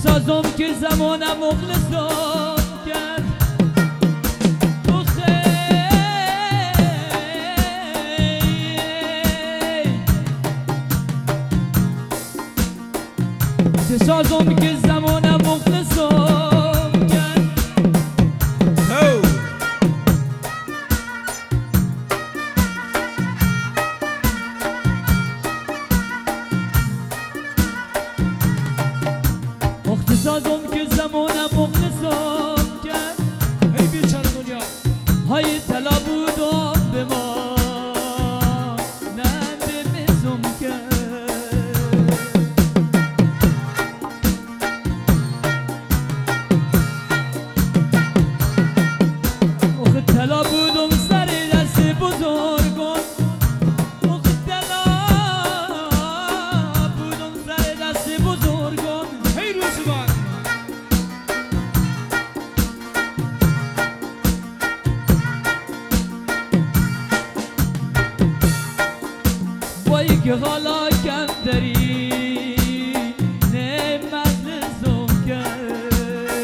سازم که زمانم مخلصم کرد سازم که زمانم مخلصم کرد وقت سازم که زمانم مخلصم کرد ای بیچاره دنیا های طلا بودم به ما نندمزم کرد طلا بودم سر دست بزرگان طلا بودم سر دست بزرگان هی روزمان وای که حالا کم داری نعمت لزوم کرد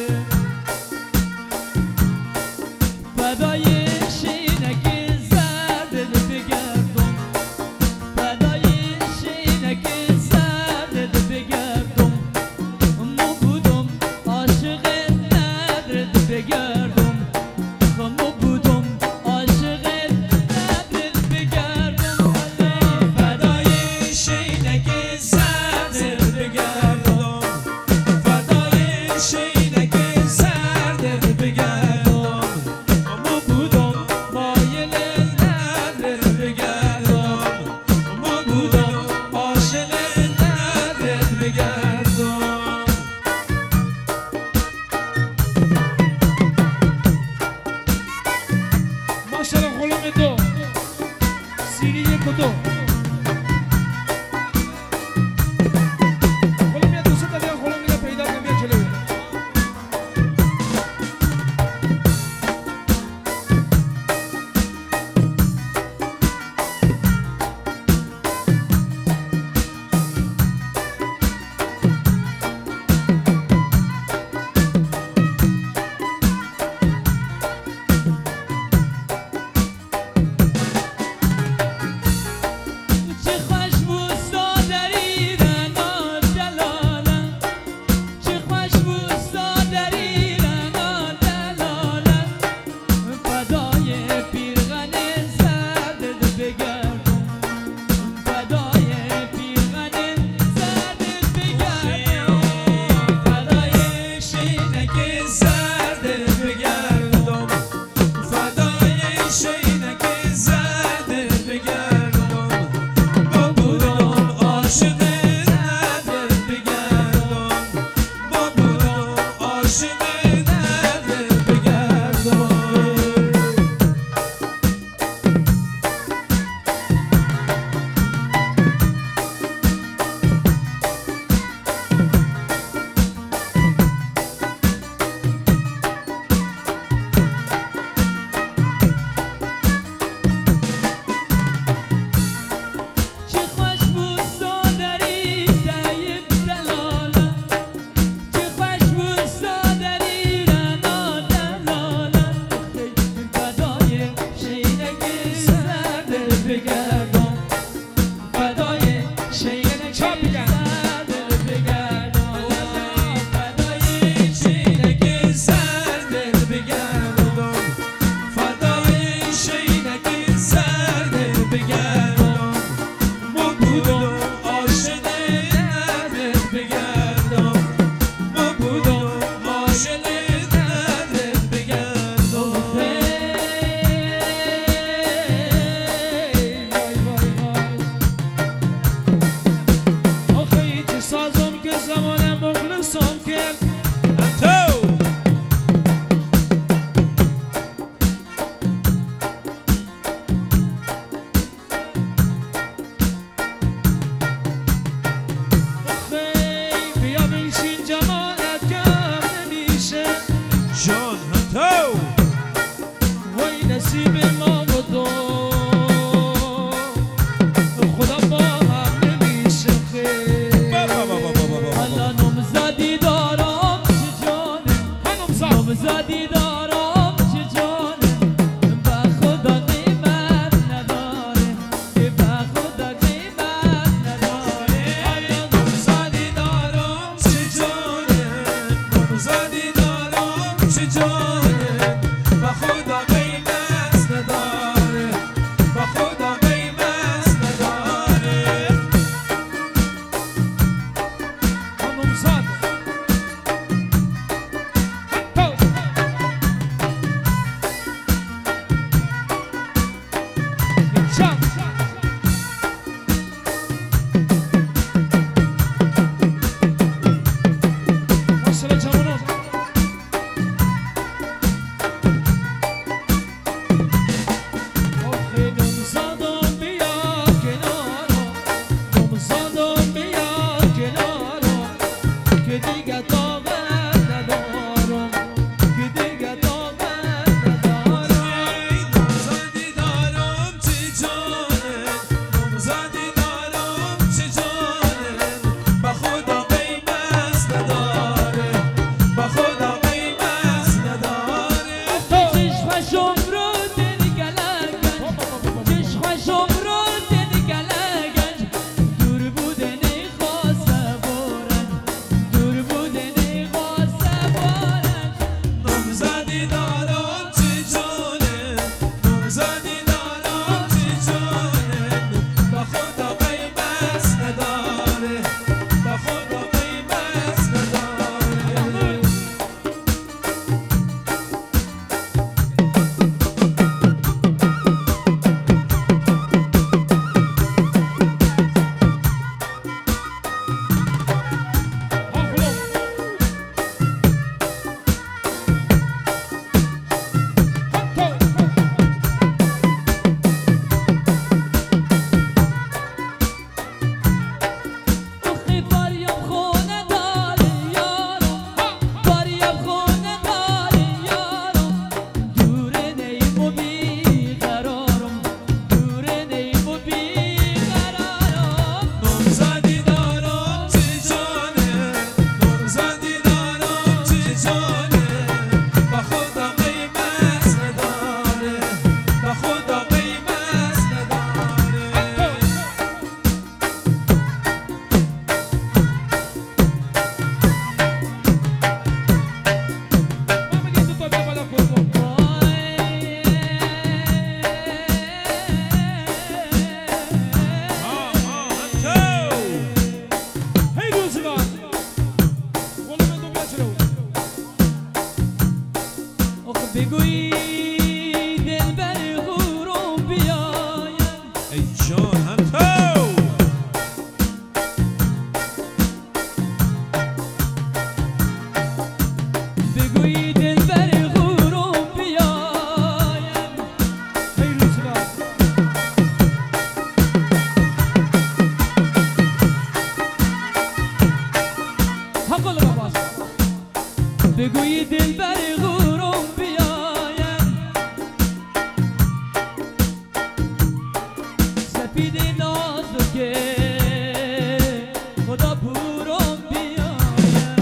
فدای شینک زرد دل بگردم فدای شینک زرد دل بگردم مو بودم عاشق ندرد بگردم مو بودم عاشق ندرد بگردم فدای شینک زرد دل بگردم فدای شینک زرد دل بگردم ما بودم مایل ندل بگردم ما بودم عاشق ندل بگردم ماشاءالله غلام دو سیری یک و دو غلام یا دوست داری غلام یا پیدا کن بیا جلوی چه خوش بود صادری رنا دلالم چه خوش بود صادری رنا دلالم فدای پیرغن زرد دل بگردم فدای پیرغن زرد دل بگردم فدای شینک زرد دل بگردم فدای شینک زرد دل بگردم ما بودم عاشق ندل بگردم ما بودم عاشق ندل بگردم چه خوش بود صادری طیب دلالم چه خوش بود صادری رنا دلالم فدای شینک زرد دل بگردم فدای شینک زرد دل بگردم فدای شینک زرد دل بگردم فدای شینک زرد دل بگردم ما بودم عاشق ندل بگردم ما بودم عاشق ندل بگردم آخه چه سازم که زمانم مخلصم کرد بیا بنشین جمالت کم نمیشه جان هتو وای نصیب ما و تو خدا با هم نمیشه خیر حالا نمزدی دارم که دیگه طاقت ندارم که دیگه طاقت ندارم نامزدی دارم چی جانه نامزدی دارم چی جانه به خدا قیمت نداره به خدا قیمت نداره چشمشم رو دل گلگن چشمشم رو دل گلگن دور بودنی خواسته بارن دور بودنی خواسته بارن نامزدی دارم چی جانه نامزدی دارم چی جانه به خدا قیمت نداره به خدا قیمت نداره آخی بریم خونه داری یارم بریم خونه داری یارم دوره نیم و بیقرارم دوره نیم و بیقرارم نامزدی دارم چی جانه نامزدی دارم چی جانه به خدا قیمت نداره به خدا قیمت نداره هی روزگار غلام دو بیچرو آخ بگویی دلبر غورم بیاید ای جان هم تو بگویی دلبر غورم بیاید هی روزگار حق الباباس بگویی دلبر غورم بیاید سپید نازکه خدا پورم بیاید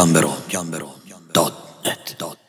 گمبرو.net